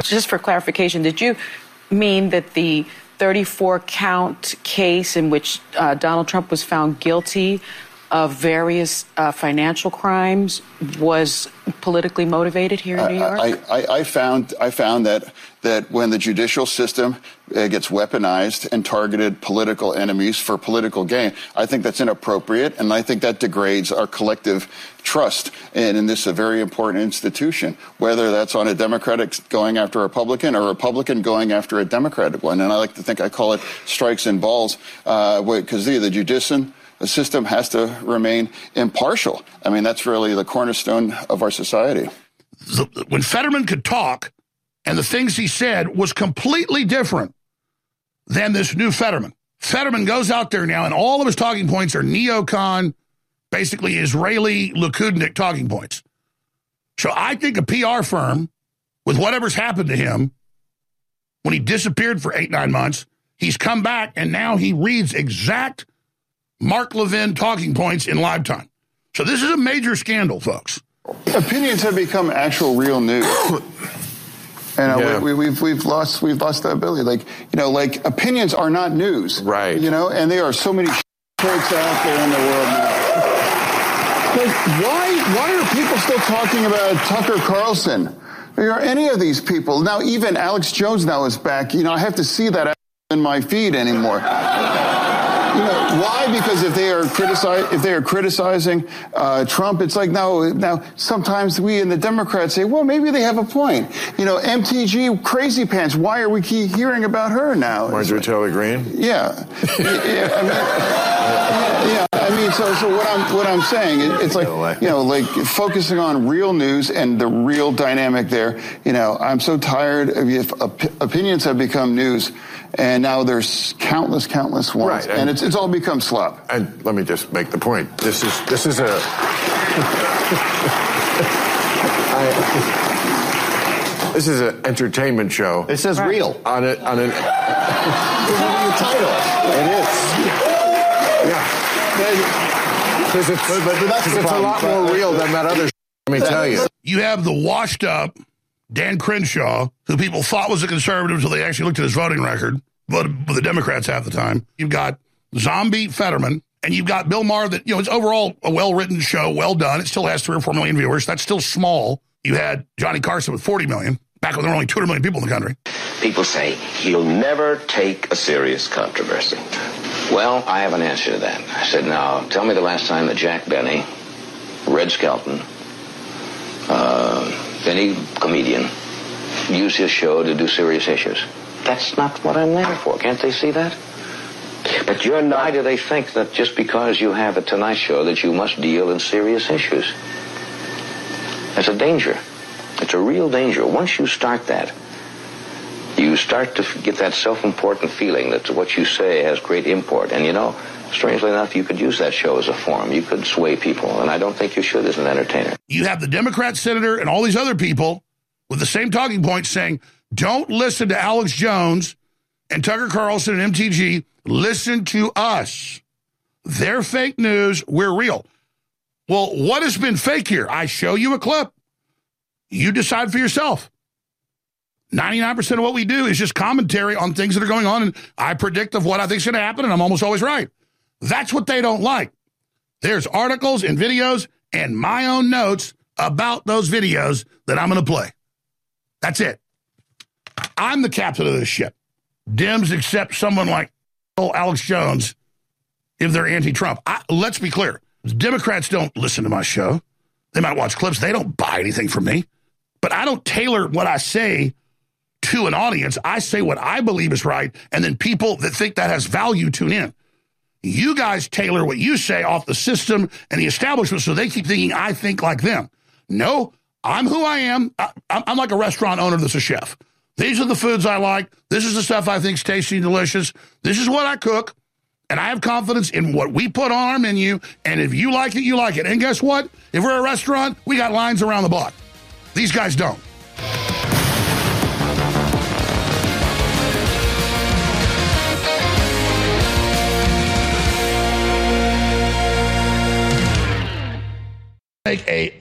Just for clarification, did you mean that the 34-count case in which Donald Trump was found guilty of various financial crimes was politically motivated here in New York? I found that when the judicial system gets weaponized and targeted political enemies for political gain, I think that's inappropriate, and I think that degrades our collective trust in this a very important institution, whether that's on a Democratic going after a Republican or a Republican going after a Democratic one. And I like to think I call it strikes and balls, because the judicial system has to remain impartial. I mean, that's really the cornerstone of our society. When Fetterman could talk, and the things he said was completely different than this new Fetterman. Fetterman goes out there now, and all of his talking points are neocon, basically Israeli Likudnik talking points. So I think a PR firm, with whatever's happened to him, when he disappeared for 8-9 months, he's come back, and now he reads exact Mark Levin talking points in live time. So this is a major scandal, folks. Opinions have become actual real news. And we've lost that ability. Like opinions are not news. Right. And there are so many folks out there in the world now. Like, why are people still talking about Tucker Carlson? Or any of these people? Now, even Alex Jones now is back. I have to see that in my feed anymore. Why? Because if they are criticizing Trump, it's like now sometimes we in the Democrats say, well, maybe they have a point. MTG Crazy Pants. Why are we keep hearing about her now? Marjorie Taylor Greene. Yeah. So what I'm saying, it's like focusing on real news and the real dynamic there. I'm so tired of if opinions have become news. And now there's countless ones, right, and it's all become slop. And let me just make the point. This is a this is an entertainment show. It says real on an the title. It is. Yeah. Because it's a lot more real than that other. Let me tell you. You have the washed up Dan Crenshaw, who people thought was a conservative until they actually looked at his voting record, voted with the Democrats half the time. You've got zombie Fetterman, and you've got Bill Maher that, it's overall a well-written show, well done. It still has 3 or 4 million viewers. That's still small. You had Johnny Carson with 40 million, back when there were only 200 million people in the country. People say he'll never take a serious controversy. Well, I have an answer to that. I said, now, tell me the last time that Jack Benny, Red Skelton, any comedian use his show to do serious issues. That's not what I'm there for. Can't they see that? But you're not. Why do they think that just because you have a Tonight Show that you must deal in serious issues? That's a danger. It's a real danger. Once you start that, you start to get that self-important feeling that what you say has great import. And strangely enough, you could use that show as a forum. You could sway people, and I don't think you should as an entertainer. You have the Democrat senator and all these other people with the same talking points saying, don't listen to Alex Jones and Tucker Carlson and MTG. Listen to us. They're fake news. We're real. Well, what has been fake here? I show you a clip. You decide for yourself. 99% of what we do is just commentary on things that are going on, and I predict of what I think is going to happen, and I'm almost always right. That's what they don't like. There's articles and videos and my own notes about those videos that I'm going to play. That's it. I'm the captain of this ship. Dems accept someone like Alex Jones if they're anti-Trump. Let's be clear. Democrats don't listen to my show. They might watch clips. They don't buy anything from me. But I don't tailor what I say to an audience. I say what I believe is right, and then people that think that has value tune in. You guys tailor what you say off the system and the establishment, so they keep thinking I think like them. No, I'm who I am. I'm like a restaurant owner that's a chef. These are the foods I like. This is the stuff I think is tasty and delicious. This is what I cook, and I have confidence in what we put on our menu, and if you like it, you like it. And guess what? If we're a restaurant, we got lines around the block. These guys don't. Make a